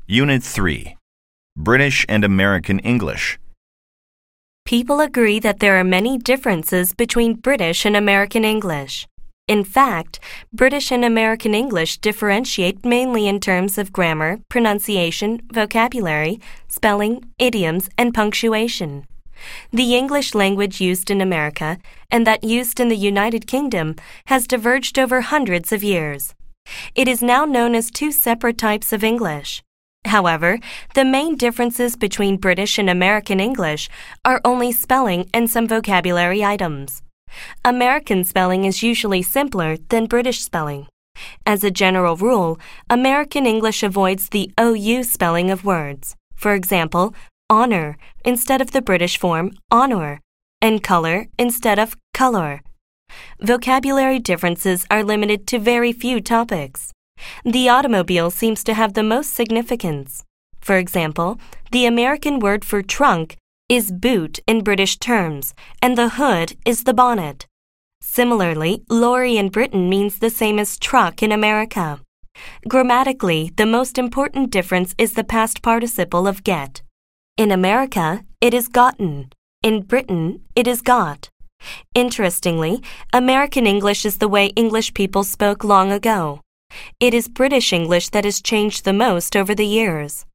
Unit 3. British and American English. People agree that there are many differences between British and American English. In fact, British and American English differentiate mainly in terms of grammar, pronunciation, vocabulary, spelling, idioms, and punctuation. The English language used in America and that used in the United Kingdom has diverged over hundreds of years. It is now known as two separate types of English. However, the main differences between British and American English are only spelling and some vocabulary items. American spelling is usually simpler than British spelling. As a general rule, American English avoids the OU spelling of words. For example, honor instead of the British form honor, and color instead of color. Vocabulary differences are limited to very few topics. The automobile seems to have the most significance. For example, the American word for trunk is boot in British terms, and the hood is the bonnet. Similarly, lorry in Britain means the same as truck in America. Grammatically, the most important difference is the past participle of get. In America, it is gotten. In Britain, it is got. Interestingly, American English is the way English people spoke long ago. It is British English that has changed the most over the years.